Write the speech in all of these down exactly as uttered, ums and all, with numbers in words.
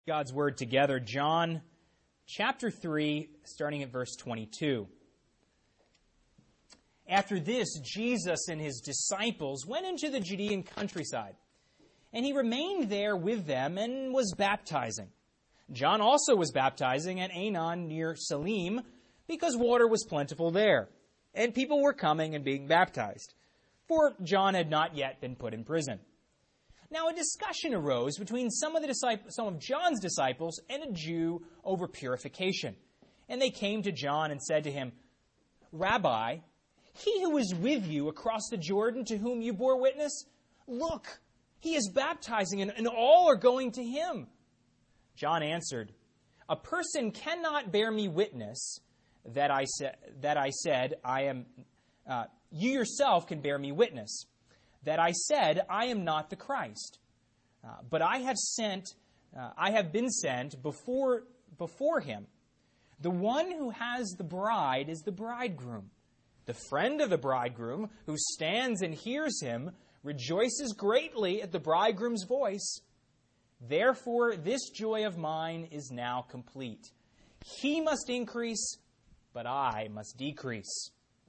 God's Word together, John chapter three, starting at verse twenty-two. After this, Jesus and his disciples went into the Judean countryside, and he remained there with them and was baptizing. John also was baptizing at Aenon near Salim, because water was plentiful there, and people were coming and being baptized, for John had not yet been put in prison. Now a discussion arose between some of the disciples, some of John's disciples and a Jew over purification. And they came to John and said to him, "Rabbi, he who was with you across the Jordan, to whom you bore witness, look, he is baptizing, and, and all are going to him." John answered, "A person cannot bear me witness that I said that I said I am. Uh, you yourself can bear me witness that I said, I am not the Christ. Uh, but I have sent, uh, I have been sent before, before him. The one who has the bride is the bridegroom. The friend of the bridegroom, who stands and hears him, rejoices greatly at the bridegroom's voice. Therefore, this joy of mine is now complete. He must increase, but I must decrease.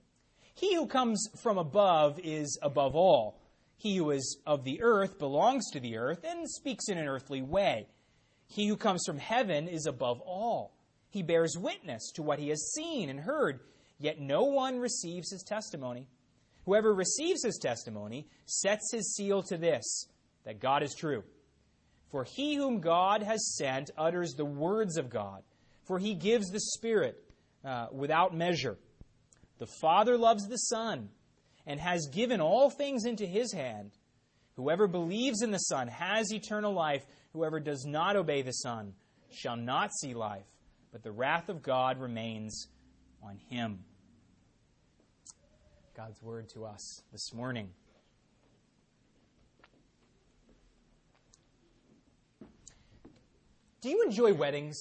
He who comes from above is above all. He who is of the earth belongs to the earth and speaks in an earthly way. He who comes from heaven is above all. He bears witness to what he has seen and heard, yet no one receives his testimony. Whoever receives his testimony sets his seal to this, that God is true. For he whom God has sent utters the words of God, for he gives the Spirit uh, without measure. The Father loves the Son, and has given all things into his hand. Whoever believes in the Son has eternal life. Whoever does not obey the Son shall not see life, but the wrath of God remains on him. God's word to us this morning. Do you enjoy weddings?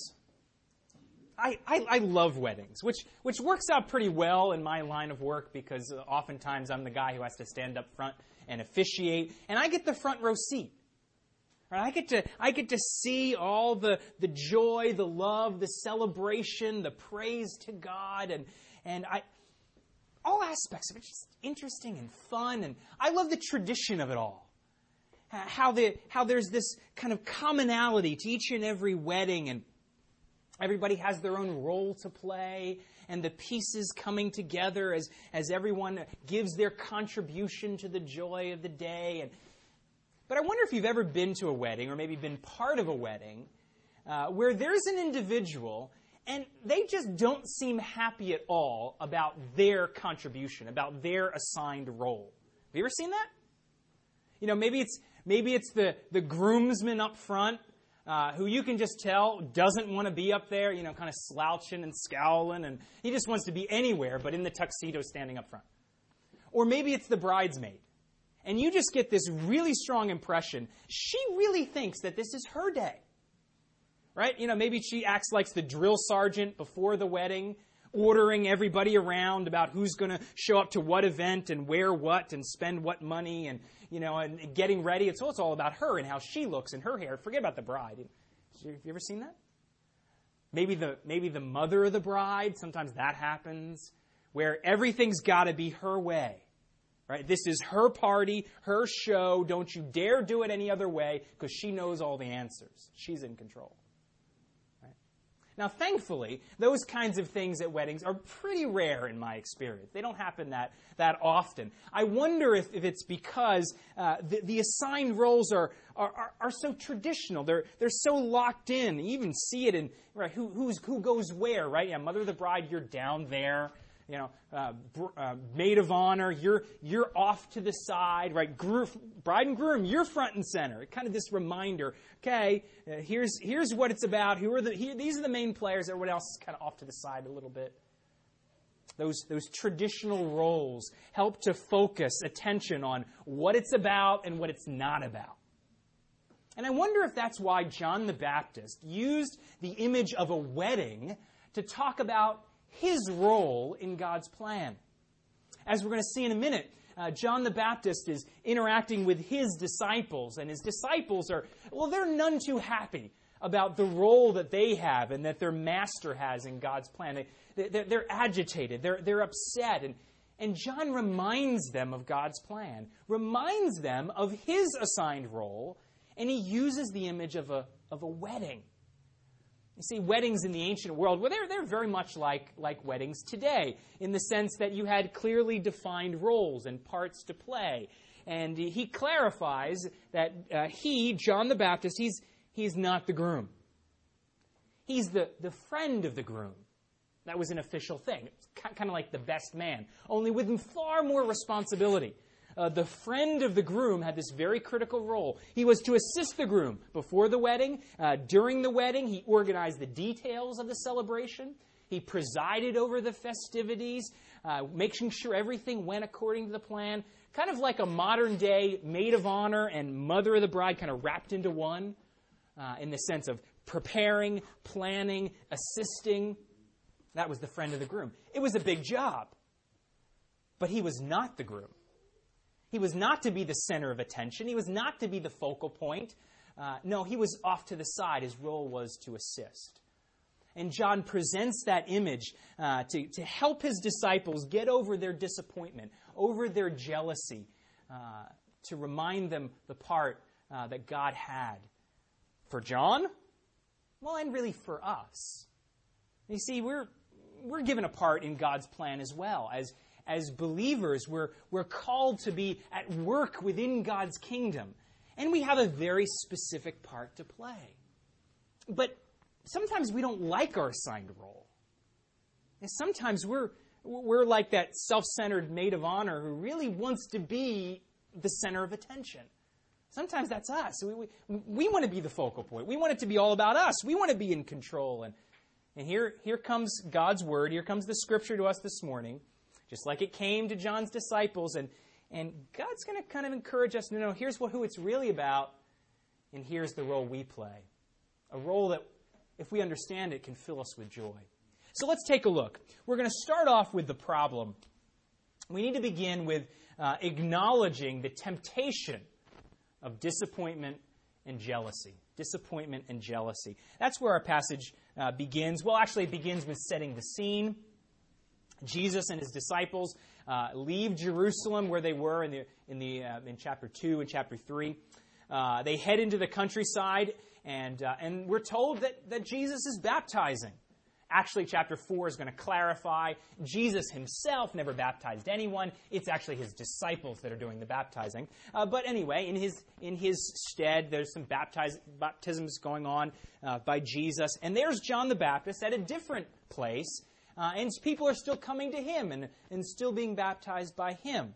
I, I, I love weddings, which which works out pretty well in my line of work because oftentimes I'm the guy who has to stand up front and officiate, and I get the front row seat. Right? I get to I get to see all the, the joy, the love, the celebration, the praise to God, and and I all aspects of it just interesting and fun, and I love the tradition of it all. How the how there's this kind of commonality to each and every wedding, and everybody has their own role to play, and the pieces coming together as, as everyone gives their contribution to the joy of the day. And, but I wonder if you've ever been to a wedding, or maybe been part of a wedding, uh, where there's an individual, and they just don't seem happy at all about their contribution, about their assigned role. Have you ever seen that? You know, maybe it's maybe it's the, the groomsman up front, Uh, who you can just tell doesn't want to be up there, you know, kind of slouching and scowling, and he just wants to be anywhere but in the tuxedo standing up front. Or maybe it's the bridesmaid, and you just get this really strong impression she really thinks that this is her day, right? You know, maybe she acts like the drill sergeant before the wedding, ordering everybody around about who's going to show up to what event and wear what and spend what money and, you know, and getting ready. It's, it's all about her and how she looks and her hair. Forget about the bride. Have you ever seen that? Maybe the maybe the mother of the bride. Sometimes that happens, where everything's got to be her way, right? This is her party, her show. Don't you dare do it any other way, because she knows all the answers. She's in control. Now, thankfully, those kinds of things at weddings are pretty rare in my experience. They don't happen that, that often. I wonder if, if it's because uh, the, the assigned roles are, are, are, are so traditional. They're, they're so locked in. You even see it in right, who, who's, who goes where, right? Yeah, mother of the bride, you're down there. You know, uh, br- uh, maid of honor, you're you're off to the side, right? Gro- bride and groom, you're front and center. Kind of this reminder. Okay, uh, here's here's what it's about. Who are the? Here, these are the main players. Everyone else is kind of off to the side a little bit. Those those traditional roles help to focus attention on what it's about and what it's not about. And I wonder if that's why John the Baptist used the image of a wedding to talk about his role in God's plan. As we're going to see in a minute, uh, John the Baptist is interacting with his disciples, and his disciples are, well, they're none too happy about the role that they have and that their master has in God's plan. They, they're, they're agitated. They're, they're upset. And, and John reminds them of God's plan, reminds them of his assigned role, and he uses the image of a, of a wedding. You see, weddings in the ancient world, well, they're, they're very much like, like weddings today, in the sense that you had clearly defined roles and parts to play. And he clarifies that uh, he, John the Baptist, he's, he's not the groom. He's the, the friend of the groom. That was an official thing. It's kind of like the best man, only with far more responsibility. Uh, the friend of the groom had this very critical role. He was to assist the groom before the wedding. Uh, during the wedding, he organized the details of the celebration. He presided over the festivities, uh, making sure everything went according to the plan. Kind of like a modern-day maid of honor and mother of the bride kind of wrapped into one, uh, in the sense of preparing, planning, assisting. That was the friend of the groom. It was a big job. But he was not the groom. He was not to be the center of attention. He was not to be the focal point. Uh, no, he was off to the side. His role was to assist. And John presents that image uh, to, to help his disciples get over their disappointment, over their jealousy, uh, to remind them the part uh, that God had for John, well, and really for us. You see, we're we're given a part in God's plan as well. As As believers, we're, we're called to be at work within God's kingdom. And we have a very specific part to play. But sometimes we don't like our assigned role. And sometimes we're, we're like that self-centered maid of honor who really wants to be the center of attention. Sometimes that's us. We, we, we want to be the focal point. We want it to be all about us. We want to be in control. And, and here, here comes God's word. Here comes the scripture to us this morning. Just like it came to John's disciples. And, and God's going to kind of encourage us, no, no, here's what, who it's really about, and here's the role we play. A role that, if we understand it, can fill us with joy. So let's take a look. We're going to start off with the problem. We need to begin with uh, acknowledging the temptation of disappointment and jealousy. Disappointment and jealousy. That's where our passage uh, begins. Well, actually, it begins with setting the scene. Jesus and his disciples uh, leave Jerusalem, where they were in the in the uh, in chapter two and chapter three. Uh, they head into the countryside, and uh, and we're told that that Jesus is baptizing. Actually, chapter four is going to clarify Jesus himself never baptized anyone. It's actually his disciples that are doing the baptizing. Uh, but anyway, in his in his stead, there's some baptize, baptisms going on uh, by Jesus, and there's John the Baptist at a different place. Uh, and people are still coming to him and, and still being baptized by him.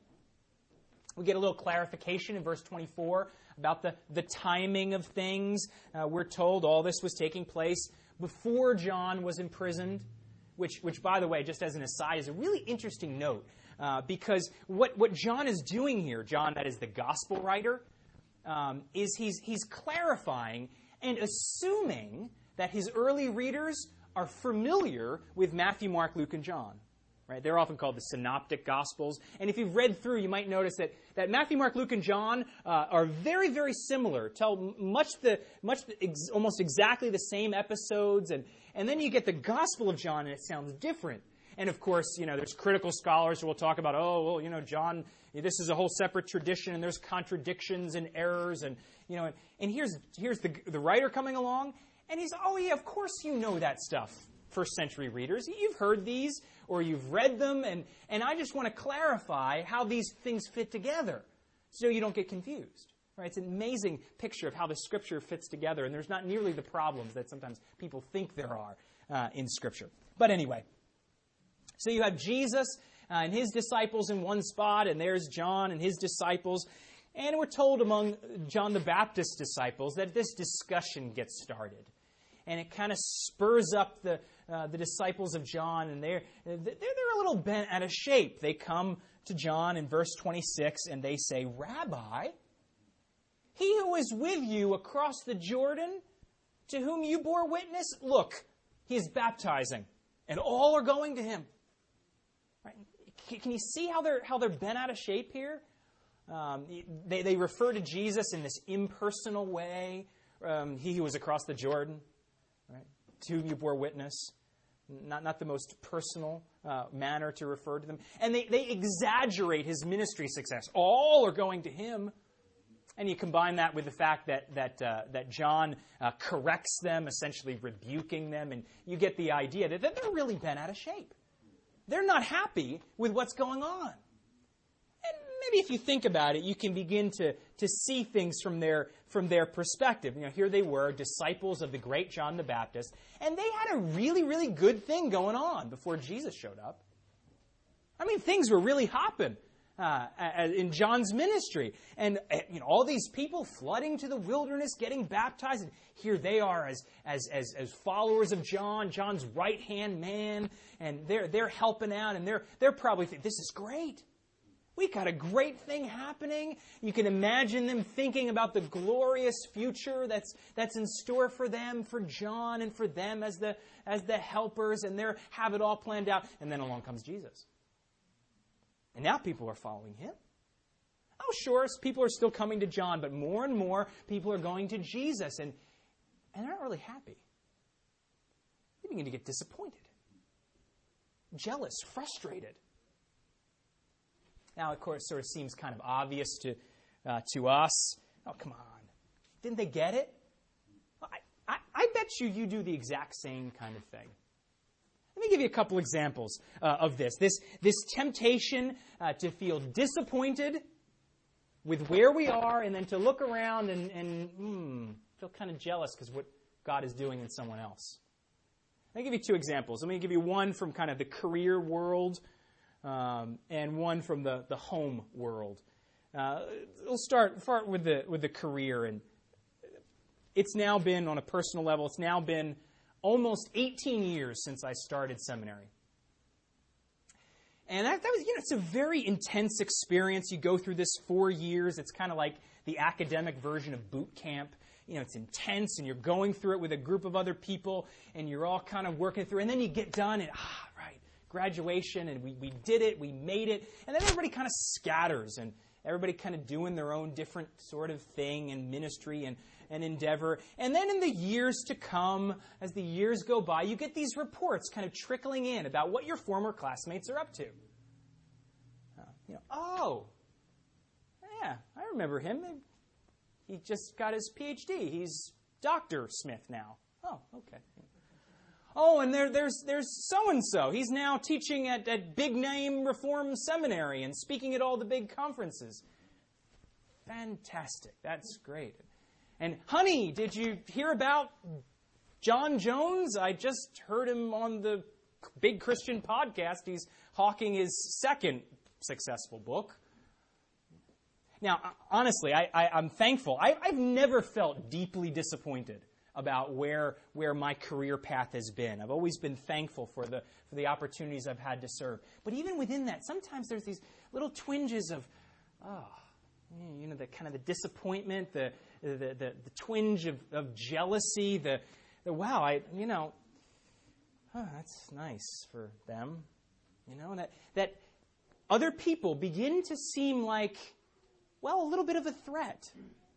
We get a little clarification in verse twenty-four about the, the timing of things. Uh, we're told all this was taking place before John was imprisoned, which, which by the way, just as an aside, is a really interesting note. Uh, because what, what John is doing here, John, that is the gospel writer, um, is he's, he's clarifying and assuming that his early readers are familiar with Matthew, Mark, Luke, and John. Right? They're often called the synoptic gospels. And if you've read through, you might notice that, that Matthew, Mark, Luke, and John uh, are very, very similar. Tell much the much the, ex, almost exactly the same episodes. And, and then you get the Gospel of John, and it sounds different. And of course, you know, there's critical scholars who will talk about, oh, well, you know, John, this is a whole separate tradition, and there's contradictions and errors. And, you know, and, and here's here's the the writer coming along. And he's, oh, yeah, of course you know that stuff, first century readers. You've heard these, or you've read them, and, and I just want to clarify how these things fit together so you don't get confused. Right? It's an amazing picture of how the Scripture fits together, and there's not nearly the problems that sometimes people think there are uh, in Scripture. But anyway, so you have Jesus uh, and his disciples in one spot, and there's John and his disciples. And we're told among John the Baptist's disciples that this discussion gets started. And it kind of spurs up the uh, the disciples of John, and they're, they're they're a little bent out of shape. They come to John in verse twenty-six, and they say, Rabbi, he who is with you across the Jordan, to whom you bore witness, look, he is baptizing, and all are going to him. Right? Can you see how they're how they're bent out of shape here? Um, they, they refer to Jesus in this impersonal way. um, he who was across the Jordan, right? To whom you bore witness. Not, not the most personal uh, manner to refer to them. And they, they exaggerate his ministry success. All are going to him. And you combine that with the fact that that uh, that John uh, corrects them, essentially rebuking them, and you get the idea that they're really bent out of shape. They're not happy with what's going on. And maybe if you think about it, you can begin to, to see things from their from their perspective. You know, here they were, disciples of the great John the Baptist, and they had a really, really good thing going on before Jesus showed up. I mean, things were really hopping. Uh, in John's ministry. And uh, you know, all these people flooding to the wilderness, getting baptized, and here they are as as as, as followers of John, John's right-hand man, and they're they're helping out, and they're they're probably thinking, this is great. We've got a great thing happening. You can imagine them thinking about the glorious future that's that's in store for them, for John, and for them as the as the helpers, and they have it all planned out. And then along comes Jesus. And now people are following him. Oh, sure, people are still coming to John, but more and more people are going to Jesus, and, and they're not really happy. They begin to get disappointed, jealous, frustrated. Now, of course, it sort of seems kind of obvious to uh, to us. Oh, come on. Didn't they get it? I, I, I bet you you do the exact same kind of thing. Let me give you a couple examples uh, of this. This, this temptation uh, to feel disappointed with where we are and then to look around and, and mm, feel kind of jealous because what God is doing in someone else. Let me give you two examples. Let me give you one from kind of the career world um, and one from the, the home world. Uh, we'll start, start with the with the career. And it's now been, on a personal level, it's now been almost eighteen years since I started seminary. And that, that was, you know, it's a very intense experience. You go through this four years. It's kind of like the academic version of boot camp. You know, it's intense, and you're going through it with a group of other people, and you're all kind of working through. And then you get done, and, ah, right, graduation, and we, we did it, we made it. And then everybody kind of scatters, and everybody kind of doing their own different sort of thing and ministry and and endeavor. And then in the years to come, as the years go by, you get these reports kind of trickling in about what your former classmates are up to. Uh, you know, oh, yeah, I remember him. He just got his P H D. He's Doctor Smith now. Oh, okay. Oh, and there, there's there's so-and-so. He's now teaching at, at big-name Reform Seminary and speaking at all the big conferences. Fantastic. That's great. And, honey, did you hear about John Jones? I just heard him on the Big Christian Podcast. He's hawking his second successful book. Now, honestly, I, I, I'm thankful. I, I've never felt deeply disappointed about where where my career path has been. I've always been thankful for the for the opportunities I've had to serve. But even within that, sometimes there's these little twinges of, oh, you know, the kind of the disappointment, the the the, the twinge of, of jealousy, the, the wow, I you know, oh, that's nice for them, you know, that that other people begin to seem like, well, a little bit of a threat.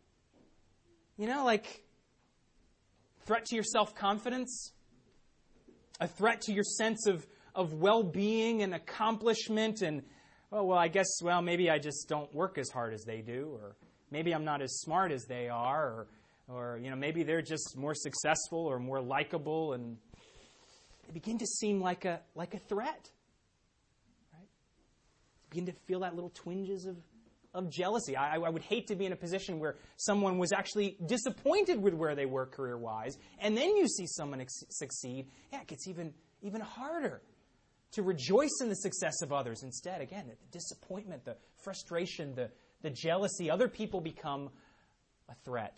You know, like threat to your self-confidence, a threat to your sense of, of well-being and accomplishment, and, oh, well, I guess, well, maybe I just don't work as hard as they do, or maybe I'm not as smart as they are, or, or you know, maybe they're just more successful or more likable, and they begin to seem like a like a threat. Right? Begin to feel that little twinges of of jealousy. I, I would hate to be in a position where someone was actually disappointed with where they were career-wise, and then you see someone ex- succeed. Yeah, it gets even, even harder to rejoice in the success of others. Instead, again, the disappointment, the frustration, the, the jealousy, other people become a threat.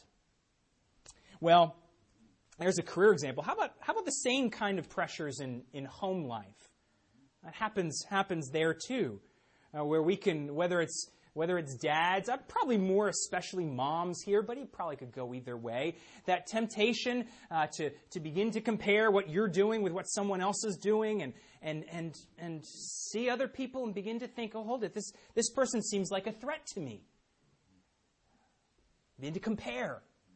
Well, there's a career example. How about how about the same kind of pressures in, in home life? That happens happens there too, uh, where we can, whether it's Whether it's dads, uh, probably more especially moms here, but he probably could go either way. That temptation uh, to, to begin to compare what you're doing with what someone else is doing and and and and see other people and begin to think, oh, hold it, this, this person seems like a threat to me. Begin to compare.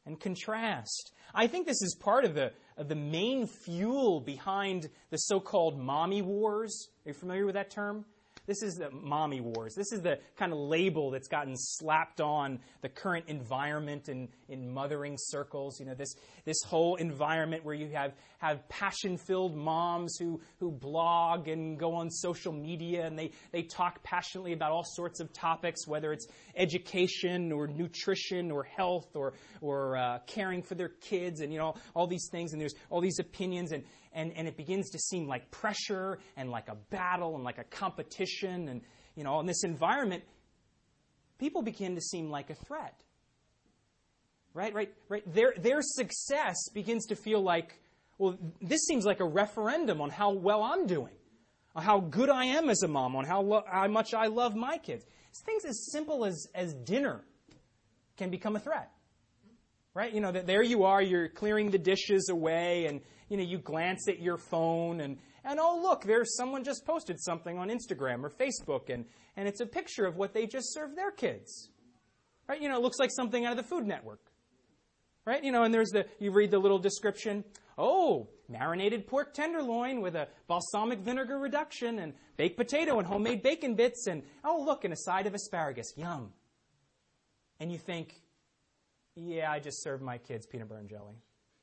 and contrast. I think this is part of the, of the main fuel behind the so-called mommy wars. Are you familiar with that term? This is the mommy wars. This is the kind of label that's gotten slapped on the current environment in, in mothering circles. You know, this this whole environment where you have, have passion-filled moms who, who blog and go on social media, and they, they talk passionately about all sorts of topics, whether it's education or nutrition or health or or uh, caring for their kids, and you know all these things. And there's all these opinions, and And, and it begins to seem like pressure and like a battle and like a competition. And, you know, in this environment, people begin to seem like a threat. Right? Right? Right? Their, their success begins to feel like, well, this seems like a referendum on how well I'm doing, on how good I am as a mom, on how, lo- how much I love my kids. Things as simple as, as dinner can become a threat. Right? You know, that there you are, you're clearing the dishes away, and you know, you glance at your phone, and, and oh, look, there's someone just posted something on Instagram or Facebook, and, and it's a picture of what they just served their kids. Right? You know, it looks like something out of the Food Network. Right? You know, and there's the, you read the little description, oh, marinated pork tenderloin with a balsamic vinegar reduction, and baked potato and homemade bacon bits, and oh, look, and a side of asparagus. Yum. And you think, yeah, I just served my kids peanut butter and jelly.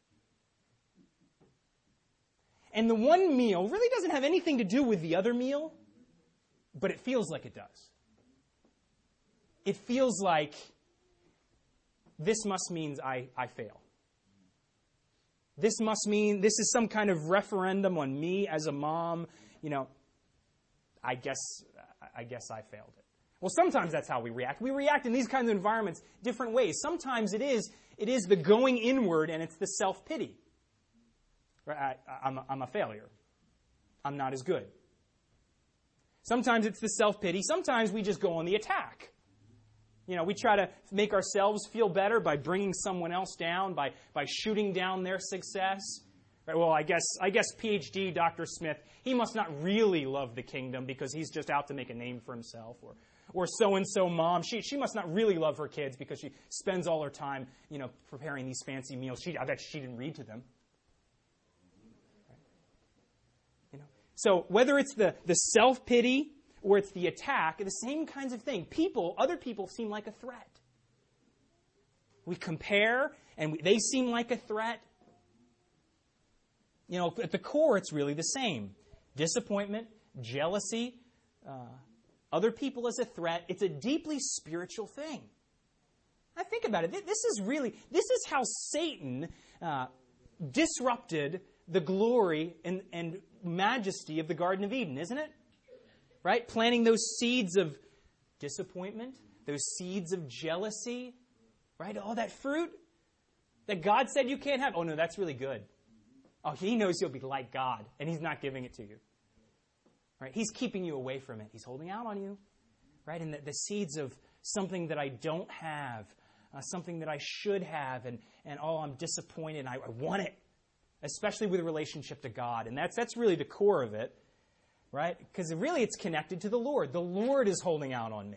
And the one meal really doesn't have anything to do with the other meal, but it feels like it does. It feels like this must mean I, I fail. This must mean this is some kind of referendum on me as a mom. You know, I guess I guess I failed it. Well, sometimes that's how we react. We react in these kinds of environments different ways. Sometimes it is it is the going inward, and it's the self-pity. I, I'm, a, I'm a failure. I'm not as good. Sometimes it's the self-pity. Sometimes we just go on the attack. You know, we try to make ourselves feel better by bringing someone else down, by, by shooting down their success. Right, well, I guess I guess P H D Doctor Smith, he must not really love the kingdom because he's just out to make a name for himself. Or or so-and-so mom, she she must not really love her kids because she spends all her time, you know, preparing these fancy meals. She, I bet she didn't read to them. So whether it's the, the self-pity or it's the attack, the same kinds of thing. People, other people seem like a threat. We compare, and we, they seem like a threat. You know, at the core, it's really the same. Disappointment, jealousy, uh, other people as a threat. It's a deeply spiritual thing. I think about it. This is really, this is how Satan uh, disrupted the glory and, and majesty of the Garden of Eden, isn't it? Right? Planting those seeds of disappointment, those seeds of jealousy, right? All that fruit that God said you can't have. Oh, no, that's really good. Oh, he knows you'll be like God, and he's not giving it to you. Right? He's keeping you away from it. He's holding out on you. Right? And the, the seeds of something that I don't have, uh, something that I should have, and, and oh, I'm disappointed, I, I want it. Especially with a relationship to God. And that's that's really the core of it, right? Because really it's connected to the Lord. The Lord is holding out on me.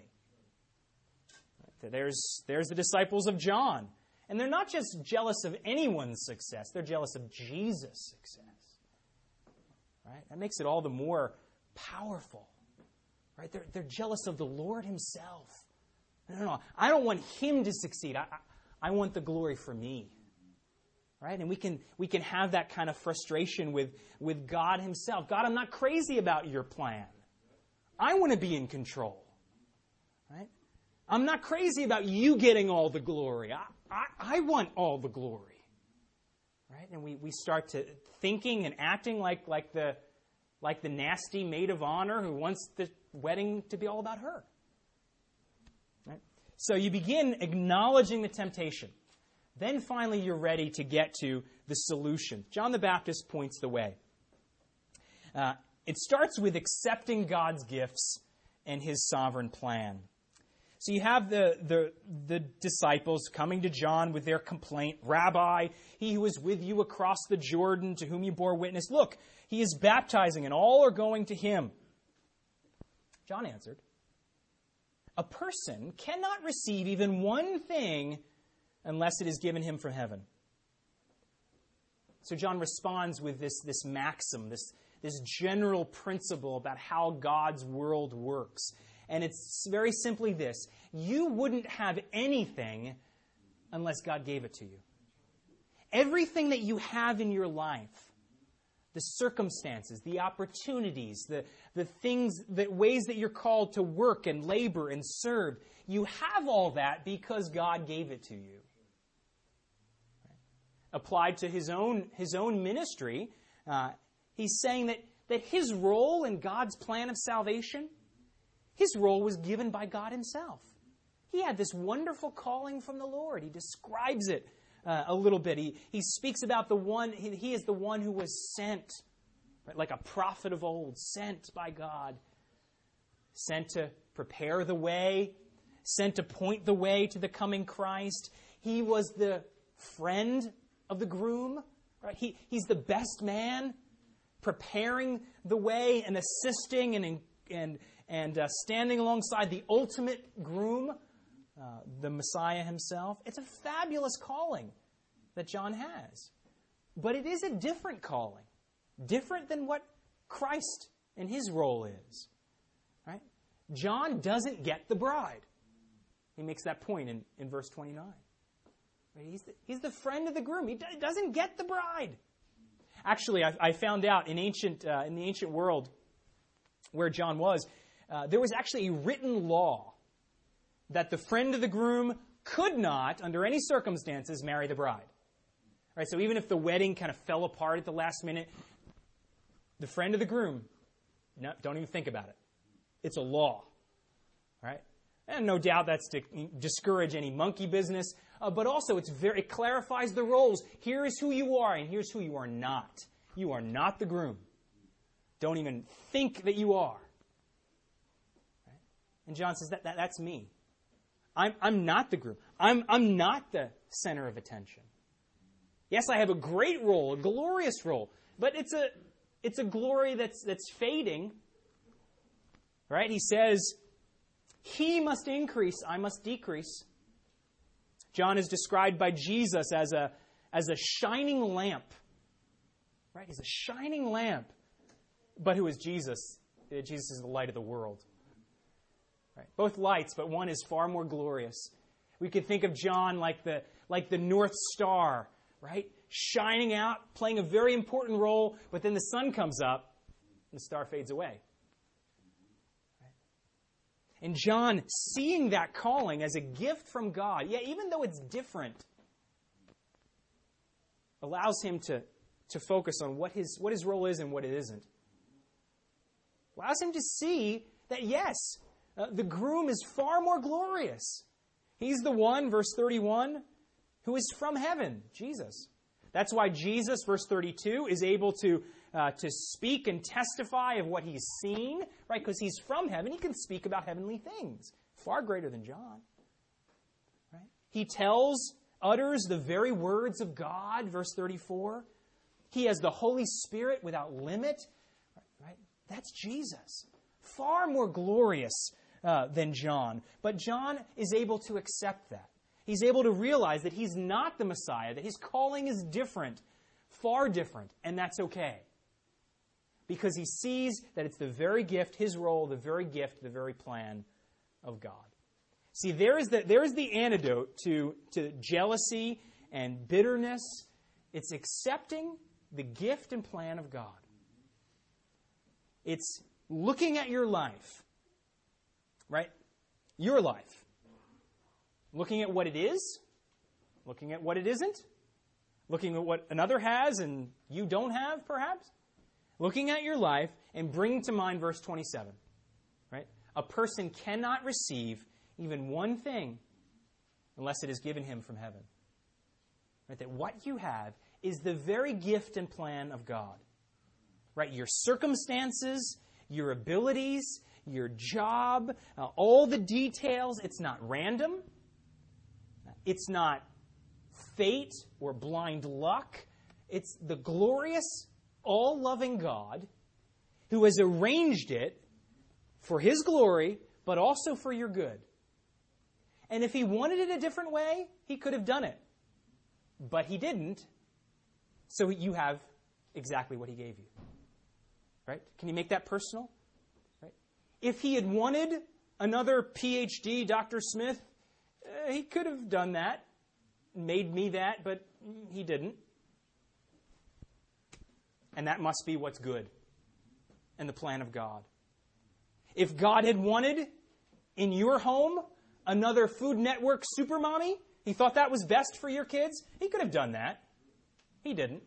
There's, there's the disciples of John. And they're not just jealous of anyone's success. They're jealous of Jesus' success. Right? That makes it all the more powerful. Right? They're, they're jealous of the Lord himself. No, no, no. I don't want him to succeed. I, I, I want the glory for me. Right? And we can we can have that kind of frustration with, with God himself. God, I'm not crazy about your plan. I want to be in control. Right? I'm not crazy about you getting all the glory. I, I, I want all the glory. Right? And we, we start to thinking and acting like, like the like the nasty maid of honor who wants the wedding to be all about her. Right? So you begin acknowledging the temptation. Then finally you're ready to get to the solution. John the Baptist points the way. Uh, it starts with accepting God's gifts and his sovereign plan. So you have the, the, the disciples coming to John with their complaint. Rabbi, he who was with you across the Jordan, to whom you bore witness, look, he is baptizing and all are going to him. John answered, a person cannot receive even one thing unless it is given him from heaven. So John responds with this, this maxim, this, this general principle about how God's world works. And it's very simply this: you wouldn't have anything unless God gave it to you. Everything that you have in your life, the circumstances, the opportunities, the, the things, the ways that you're called to work and labor and serve, you have all that because God gave it to you. Applied to his own, his own ministry, uh, he's saying that, that his role in God's plan of salvation, his role was given by God himself. He had this wonderful calling from the Lord. He describes it uh, a little bit. He, he speaks about the one, he, he is the one who was sent, right, like a prophet of old, sent by God, sent to prepare the way, sent to point the way to the coming Christ. He was the friend of the groom, right? He, he's the best man, preparing the way and assisting and and and uh, standing alongside the ultimate groom, uh, the Messiah himself. It's a fabulous calling that John has. But it is a different calling, different than what Christ and his role is. Right? John doesn't get the bride. He makes that point in, in verse twenty-nine. Right? He's, the, he's the friend of the groom. He d- doesn't get the bride. Actually, I, I found out in ancient uh, in the ancient world where John was, uh, there was actually a written law that the friend of the groom could not, under any circumstances, marry the bride. Right? So even if the wedding kind of fell apart at the last minute, the friend of the groom, no, don't even think about it. It's a law. Right? And no doubt that's to discourage any monkey business, uh, but also it's very, it clarifies the roles. Here is who you are, and here's who you are not. You are not the groom. Don't even think that you are. Right? And John says, that, that that's me. I'm, I'm not the groom. I'm, I'm not the center of attention. Yes, I have a great role, a glorious role, but it's a, it's a glory that's, that's fading. Right? He says, he must increase, I must decrease. John is described by Jesus as a, as a shining lamp. Right? He's a shining lamp. But who is Jesus? Jesus is the light of the world. Right? Both lights, but one is far more glorious. We could think of John like the, like the North Star, right? Shining out, playing a very important role, but then the sun comes up and the star fades away. And John, seeing that calling as a gift from God, yeah, even though it's different, allows him to, to focus on what his, what his role is and what it isn't. Allows him to see that, yes, uh, the groom is far more glorious. He's the one, verse thirty-one, who is from heaven, Jesus. That's why Jesus, verse thirty-two, is able to Uh, to speak and testify of what he's seen, right? Because he's from heaven. He can speak about heavenly things, far greater than John. Right? He tells, utters the very words of God, verse thirty-four. He has the Holy Spirit without limit. Right? That's Jesus. Far more glorious uh, than John. But John is able to accept that. He's able to realize that he's not the Messiah, that his calling is different, far different, and that's okay. Because he sees that it's the very gift, his role, the very gift, the very plan of God. See, there is the, there is the antidote to, to jealousy and bitterness. It's accepting the gift and plan of God. It's looking at your life, right? Your life. Looking at what it is, looking at what it isn't, looking at what another has and you don't have, perhaps. Looking at your life and bringing to mind verse twenty-seven, right? A person cannot receive even one thing unless it is given him from heaven. Right? That what you have is the very gift and plan of God. Right? Your circumstances, your abilities, your job, uh, all the details, it's not random. It's not fate or blind luck. It's the glorious, all-loving God who has arranged it for his glory, but also for your good. And if he wanted it a different way, he could have done it. But he didn't. So you have exactly what he gave you. Right? Can you make that personal? Right? If he had wanted another P H D, Doctor Smith, uh, he could have done that, made me that, but he didn't. And that must be what's good and the plan of God. If God had wanted in your home another Food Network super mommy, he thought that was best for your kids, he could have done that. He didn't.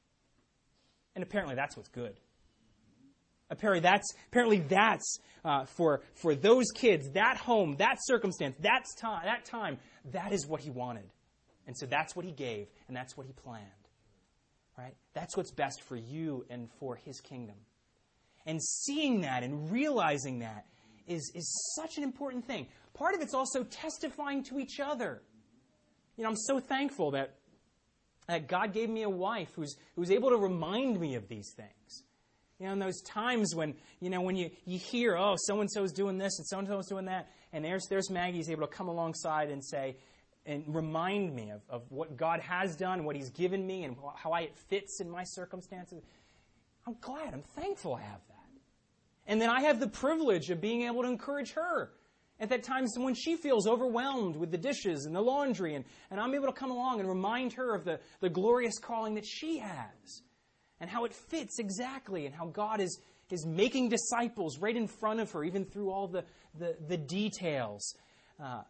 And apparently that's what's good. Apparently that's, apparently that's uh, for, for those kids, that home, that circumstance, that's time, that time, that is what he wanted. And so that's what he gave, and that's what he planned. Right? That's what's best for you and for his kingdom. And seeing that and realizing that is, is such an important thing. Part of it's also testifying to each other. You know, I'm so thankful that, that God gave me a wife who's, who's able to remind me of these things. You know, in those times when, you know, when you, you hear, oh, so-and-so's doing this and so-and-so's doing that, and there's, there's Maggie who's able to come alongside and say, and remind me of, of what God has done, what he's given me, and how I, it fits in my circumstances. I'm glad, I'm thankful I have that. And then I have the privilege of being able to encourage her at that times when she feels overwhelmed with the dishes and the laundry, and, and I'm able to come along and remind her of the, the glorious calling that she has, and how it fits exactly, and how God is, is making disciples right in front of her, even through all the, the, the details. Uh,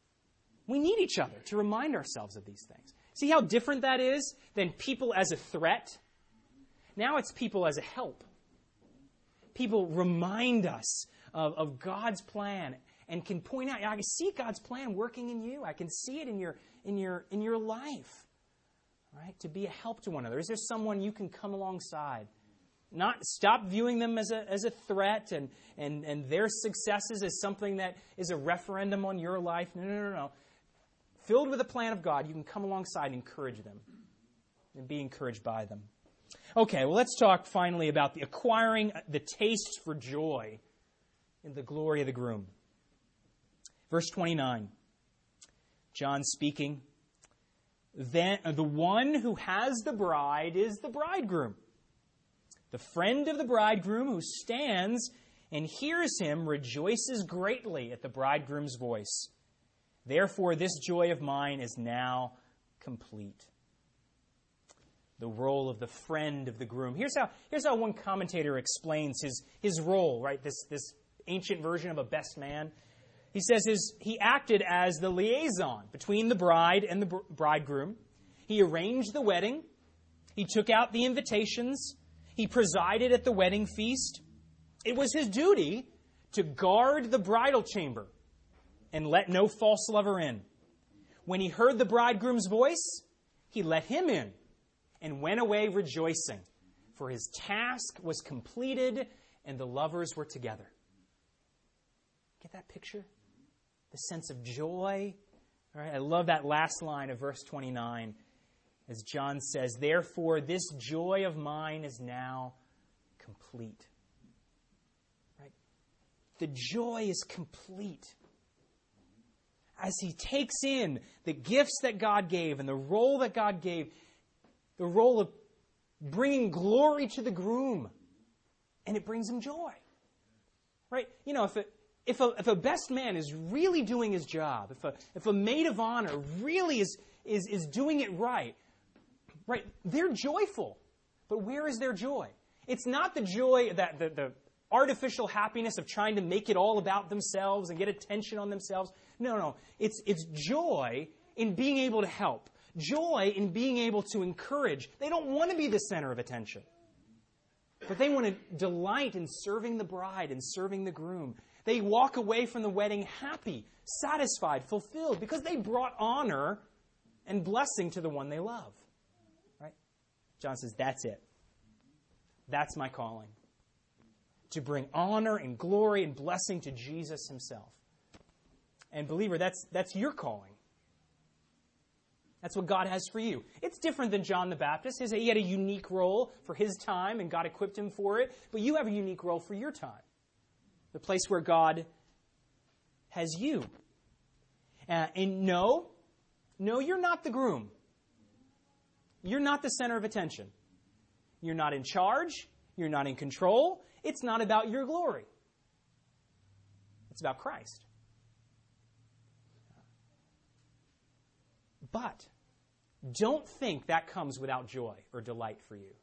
we need each other to remind ourselves of these things. See how different that is than people as a threat? Now it's people as a help. People remind us of, of God's plan and can point out, I can see God's plan working in you. I can see it in your, in your, in your life. Right? To be a help to one another. Is there someone you can come alongside? Not stop viewing them as a, as a threat and, and, and their successes as something that is a referendum on your life. No, no, no, no. Filled with the plan of God, you can come alongside and encourage them and be encouraged by them. Okay, well, let's talk finally about the acquiring the taste for joy in the glory of the groom. Verse twenty-nine, John speaking, then the one who has the bride is the bridegroom. The friend of the bridegroom who stands and hears him rejoices greatly at the bridegroom's voice. Therefore, this joy of mine is now complete. The role of the friend of the groom. Here's how, here's how one commentator explains his, his role, right? This, this ancient version of a best man. He says his, he acted as the liaison between the bride and the br- bridegroom. He arranged the wedding. He took out the invitations. He presided at the wedding feast. It was his duty to guard the bridal chamber and let no false lover in. When he heard the bridegroom's voice, he let him in and went away rejoicing, for his task was completed and the lovers were together. Get that picture? The sense of joy. All right, I love that last line of verse twenty-nine as John says, therefore this joy of mine is now complete. Right? The joy is complete. As he takes in the gifts that God gave and the role that God gave, the role of bringing glory to the groom, and it brings him joy. Right? You know, if it, if a, if a best man is really doing his job, if a, if a maid of honor really is, is, is doing it right, right, they're joyful. But where is their joy? It's not the joy, that the, the artificial happiness of trying to make it all about themselves and get attention on themselves. No, no. It's, it's joy in being able to help. Joy in being able to encourage. They don't want to be the center of attention. But they want to delight in serving the bride and serving the groom. They walk away from the wedding happy, satisfied, fulfilled, because they brought honor and blessing to the one they love. Right? John says, that's it. That's my calling. To bring honor and glory and blessing to Jesus himself. And believer, that's, that's your calling. That's what God has for you. It's different than John the Baptist. He had a unique role for his time, and God equipped him for it. But you have a unique role for your time. The place where God has you. Uh, and no, no, you're not the groom. You're not the center of attention. You're not in charge. You're not in control. It's not about your glory. It's about Christ. But don't think that comes without joy or delight for you.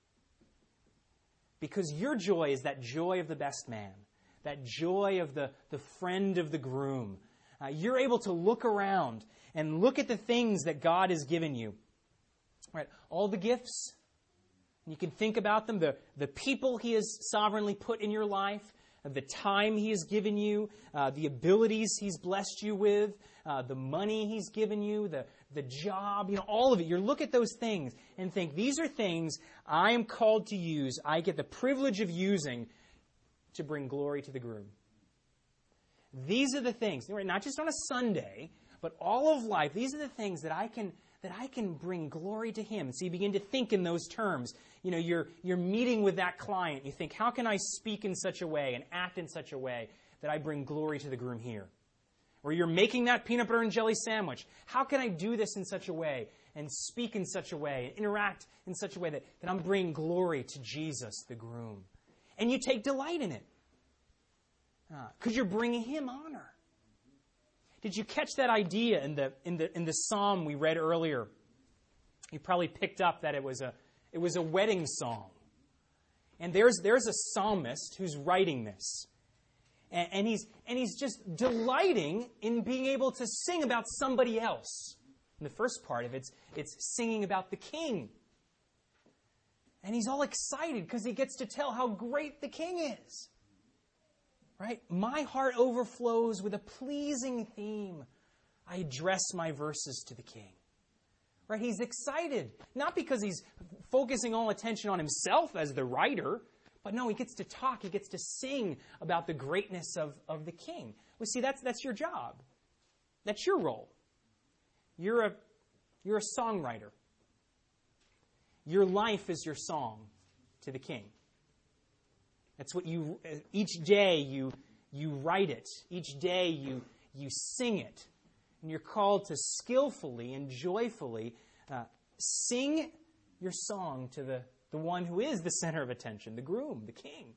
Because your joy is that joy of the best man, that joy of the, the friend of the groom. Uh, you're able to look around and look at the things that God has given you. Right? All the gifts, you can think about them, the, the people He has sovereignly put in your life, the time He has given you, uh, the abilities He's blessed you with, uh, the money He's given you, the, the job, you know, all of it. You look at those things and think, these are things I am called to use, I get the privilege of using to bring glory to the groom. These are the things, not just on a Sunday, but all of life, these are the things that I can that I can bring glory to Him. So you begin to think in those terms. You know, you're you're meeting with that client. You think, how can I speak in such a way and act in such a way that I bring glory to the groom here? Or you're making that peanut butter and jelly sandwich. How can I do this in such a way and speak in such a way and interact in such a way that, that I'm bringing glory to Jesus, the groom? And you take delight in it. Because uh, you're bringing Him honor. Did you catch that idea in the in the in the psalm we read earlier? You probably picked up that it was a it was a wedding song. And there's there's a psalmist who's writing this. And, and he's and he's just delighting in being able to sing about somebody else. In the first part of it, it's, it's singing about the king. And he's all excited because he gets to tell how great the king is. Right? My heart overflows with a pleasing theme. I address my verses to the king. Right? He's excited. Not because he's focusing all attention on himself as the writer, but no, he gets to talk. He gets to sing about the greatness of, of the king. Well, see, that's that's your job. That's your role. You're a you're a songwriter. Your life is your song to the king. That's what you, each day you you write it. Each day you you sing it. And you're called to skillfully and joyfully uh, sing your song to the, the one who is the center of attention, the groom, the king.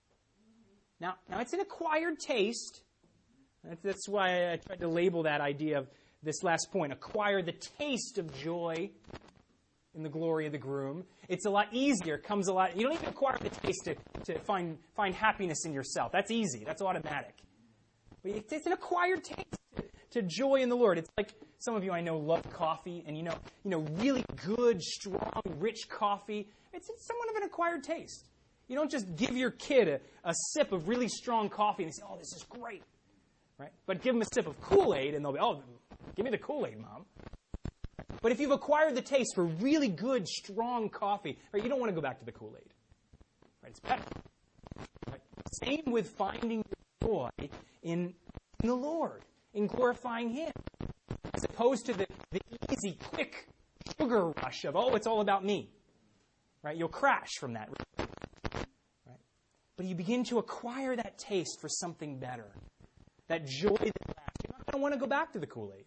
Now, now it's an acquired taste. That's, that's why I tried to label that idea of this last point. Acquire the taste of joy in the glory of the groom. It's a lot easier. It comes a lot. You don't even acquire the taste to, to find find happiness in yourself. That's easy. That's automatic. But it's, it's an acquired taste to, to joy in the Lord. It's like some of you I know love coffee, and you know, you know, really good, strong, rich coffee. It's, it's somewhat of an acquired taste. You don't just give your kid a, a sip of really strong coffee and they say, "Oh, this is great," right? But give them a sip of Kool-Aid, and they'll be, "Oh, give me the Kool-Aid, Mom." But if you've acquired the taste for really good, strong coffee, right, you don't want to go back to the Kool-Aid. Right, it's better. Right? Same with finding joy in, in the Lord, in glorifying Him, as opposed to the, the easy, quick sugar rush of, oh, it's all about me. Right? You'll crash from that. Right? But you begin to acquire that taste for something better, that joy that lasts. You're not going to want to go back to the Kool-Aid.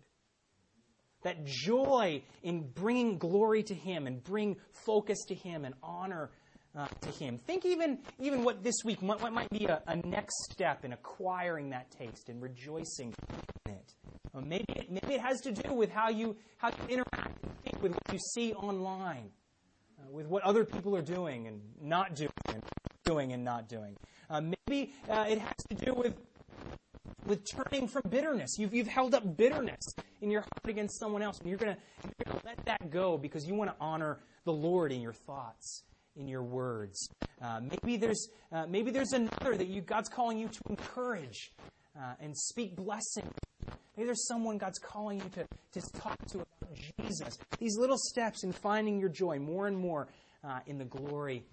That joy in bringing glory to Him and bring focus to Him and honor uh, to Him. Think even even what this week, what, what might be a, a next step in acquiring that taste and rejoicing in it. Uh, maybe, it, maybe it has to do with how you how you interact and think with what you see online, uh, with what other people are doing and not doing, and doing and not doing. Uh, maybe uh, it has to do with with turning from bitterness. You've, you've held up bitterness in your heart against someone else, and you're going to let that go because you want to honor the Lord in your thoughts, in your words. Uh, maybe there's uh, maybe there's another that you God's calling you to encourage uh, and speak blessing. Maybe there's someone God's calling you to, to talk to about Jesus. These little steps in finding your joy more and more uh, in the glory.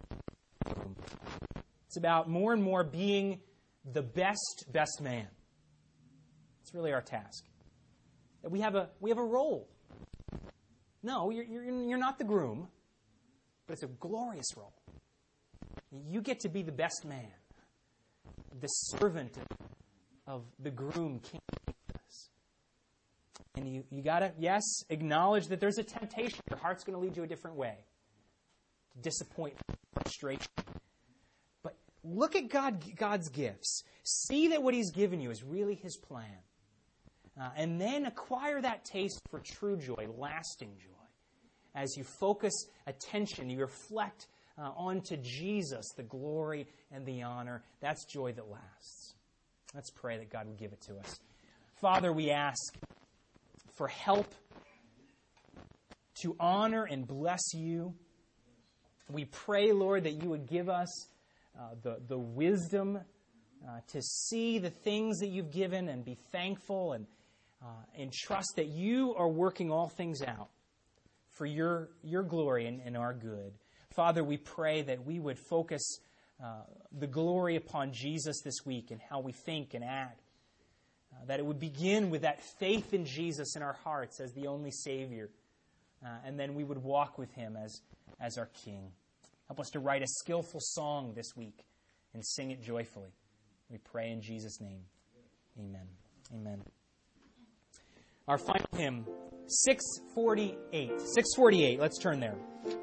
It's about more and more being the best, best man. It's really our task. We have a we have a role. No, you're you're you're not the groom, but it's a glorious role. You get to be the best man, the servant of the groom, King Jesus. And you, you got to, yes, acknowledge that there's a temptation. Your heart's going to lead you a different way. Disappointment, frustration. But look at God, God's gifts. See that what He's given you is really His plan. Uh, and then acquire that taste for true joy, lasting joy. As you focus attention, you reflect uh, onto Jesus, the glory and the honor. That's joy that lasts. Let's pray that God would give it to us. Father, we ask for help to honor and bless you. We pray, Lord, that you would give us uh, the, the wisdom uh, to see the things that you've given and be thankful and, uh, and trust that you are working all things out for your, your glory and, and our good. Father, we pray that we would focus uh, the glory upon Jesus this week and how we think and act. Uh, that it would begin with that faith in Jesus in our hearts as the only Savior. Uh, and then we would walk with Him as, as our King. Help us to write a skillful song this week and sing it joyfully. We pray in Jesus' name. Amen. Amen. Our final hymn, six forty-eight. six forty-eight. Let's turn there.